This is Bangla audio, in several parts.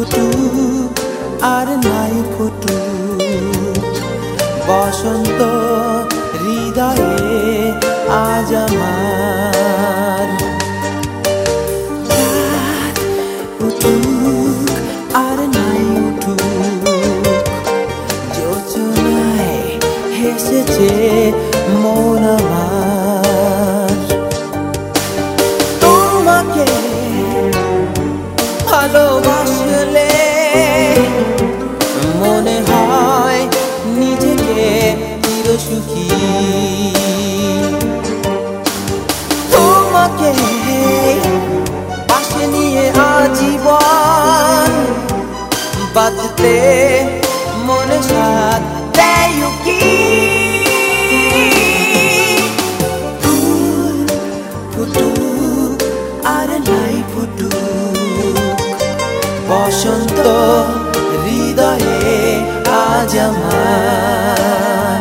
ফুটুক আর নাই ফুটুক বসন্ত হৃদয়ে আজ আমার। রাত উঠুক আর নাই উঠুক যোজনায় হেসেছে মন আমার। তোমাকে ভালোবাসলে মনে হয় নিজেকে চিরসুখী। তোমাকে পাশে নিয়ে আজীবন বাঁচতে মনে সাথ দেয় কি। ফুল ফুটুক আর নাই ফুটুক বসন্ত হৃদয়ে আজ আমার।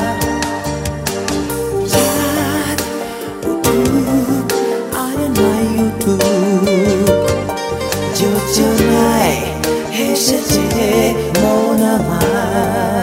চাঁদ উঠুক আর নাই উঠুক যোজনায় হেসেছে মন আমার।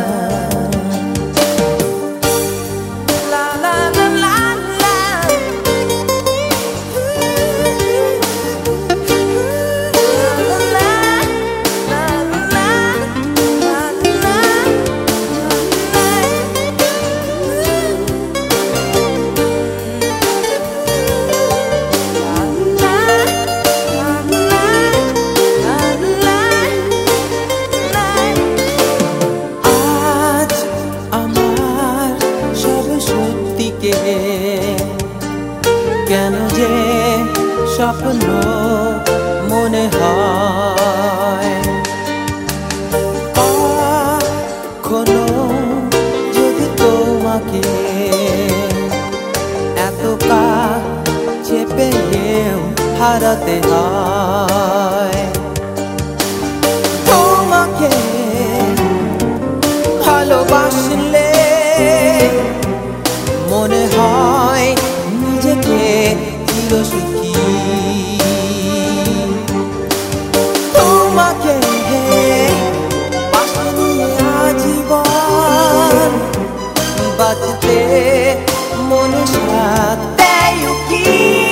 কেন যে স্বপ্ন মনে হয় কখনো যদি তোমাকে এত কাছে পেয়েও হারাতে হয়। তোমাকে ভালোবাসলে মনে হয় নিজেকে চিরসুখী। তোমাকে পাশে নিয়ে আজীবন বাঁচতে মনে সাথ দেয় কি।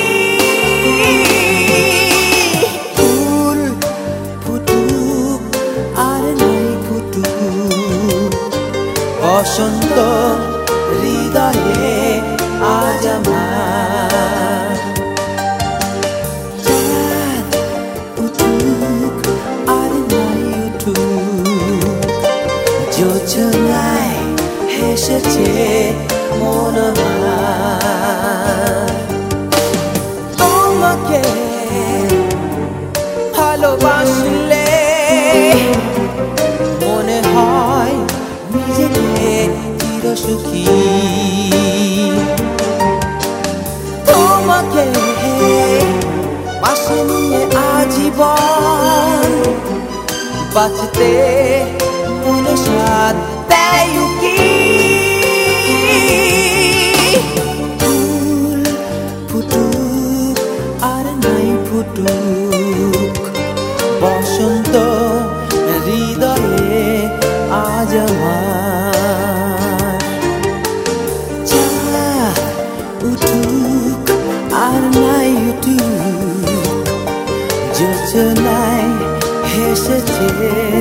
ফুল ফুটুক আর নাই ফুটুক বসন্ত হৃদয়ে আজ আমার। চাঁদ উঠুক আর নাই উঠুক যোজনায় হেসেছে মন আমার। তোমাকে ভালোবাসলে মনে হয় নিজেকে চিরসুখী। তোমাকে পাশে নিয়ে আজীবন বাঁচতে মনে সাথ দেয় কি। ফুল ফুটুক আর নাই ফুটুক বসন্ত হৃদয়ে আজ আমার। চাঁদ উঠুক আর নাই উঠুক যোজনায় হেসেছে